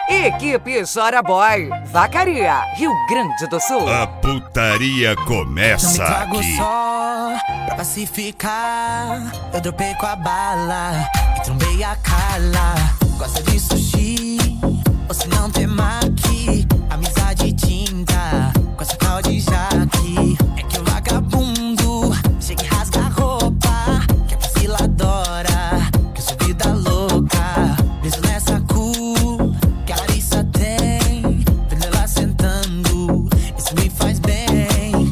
Equipe Chora Boy, Vacaria, Rio Grande do Sul. A putaria começa não me aqui. Só pra pacificar, eu dropei com a bala e trombei a Carla. Gosta de sushi, ou se não tem maqui, amizade tinta, com essa tal de jaque. É que o vagabundo chega e rasga a roupa, que a Priscila adora, que eu sou vida louca. Preso nessa que a Larissa tem, vendo ela sentando, isso me faz bem.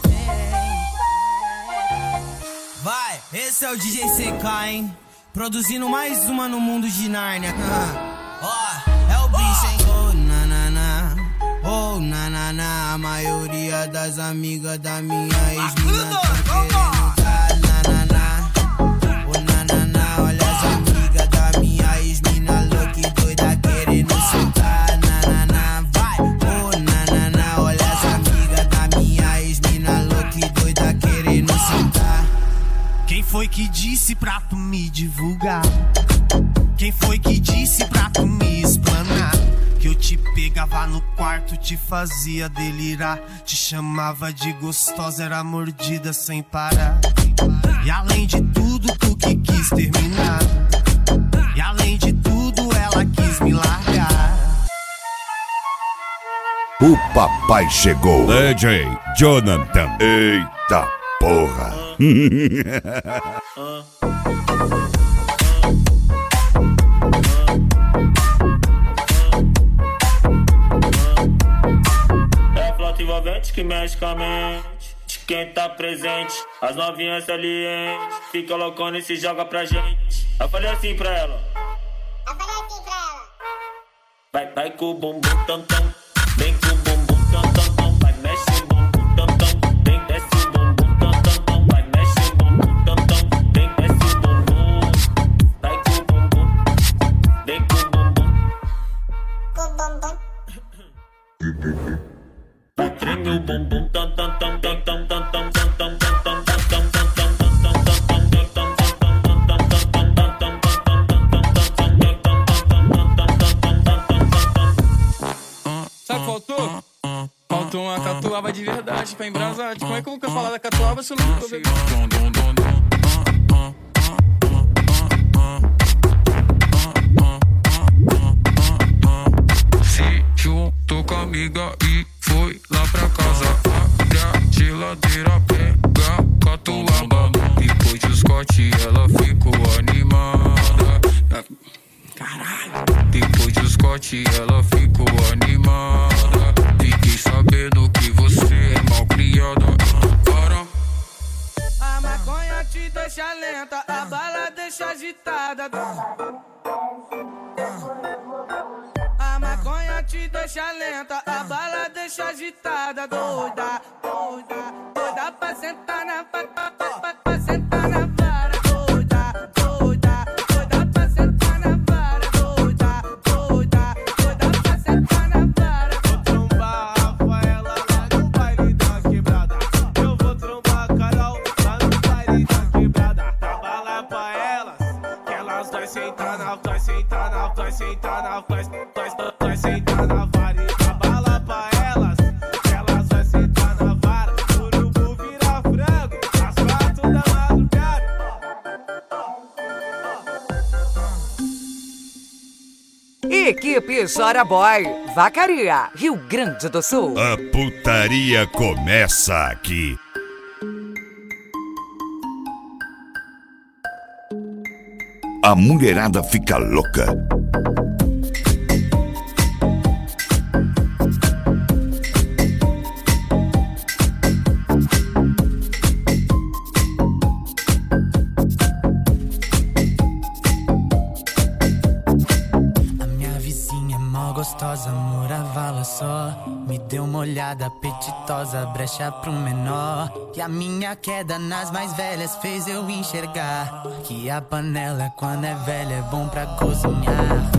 Vai, esse é o DJ CK, hein? Produzindo mais uma no mundo de Nárnia. Ó, é o bicho, hein? Oh, nanana, oh, nanana. A maioria das amigas da minha ex-mina tá querendo dar nanana. Oh, nanana, olha as amigas da minha ex-mina louca e doida querendo sentar. Nanana, vai, oh, nanana. Olha as amigas da minha ex-mina louca e doida querendo sentar. Quem foi que disse pra tu me divulgar? Quem foi que disse pra tu me explanar? Que eu te pegava no quarto, te fazia delirar, te chamava de gostosa, era mordida sem parar. E além de tudo, tu que quis terminar. E além de tudo, ela quis me largar. O papai chegou. DJ Jonathan. Eita porra. É flauta envolvente que mexe com a mente de quem tá presente. As novinhas salientes fica loucona e se joga pra gente. Eu falei assim pra ela. Vai com o bumbum tam tam. Vem com o bumbum tam tam tam. Vai mexe o bumbum tam tam. Vem desce o bumbum tam tam tam. Vai mexe o bumbum tam tam. Vem desce o bumbum. Vai com o bumbum. Vem com o bumbum. Vai treme o bumbum tam tam tam tam tam tam tam tam tam tam tam tam tam tam. Sabe o que faltou? Faltou uma catuaba de verdade pra embrasar. Como é que eu vou falar da catuaba se eu não tô bebendo? Se juntou com a amiga e foi lá pra casa. Abre a geladeira, pega a catuaba. Depois de Scott ela ficou animada. Caralho. Depois de Scott ela ficou animada. Fiquei sabendo que você é mal criada. Para. A maconha te deixa lenta, a bala deixa agitada. A maconha te deixa lenta, a bala deixa agitada. Doida, doida, doida pra sentar na pra sentar na vara. Doida, doida, doida pra sentar na vara. Doida, doida, doida pra sentar na vara. Vou trombar a Rafaela lá no baile da quebrada. Eu vou trombar a Carol lá no baile da quebrada. Dá bala pra elas, que elas vai sentar na, vai sentar na, vai sentar na, vai sentar na vara. E dá bala pra elas, que elas vai sentar na vara. O urubu vira frango, às 4 da madrugada. Equipe Chora Boy, Vacaria, Rio Grande do Sul. A putaria começa aqui. A mulherada fica louca. A minha vizinha é mó gostosa, morava lá só. Me deu uma olhada apetitosa, brecha pro menor. E a minha queda nas mais velhas fez eu enxergar que a panela quando é velha é bom pra cozinhar.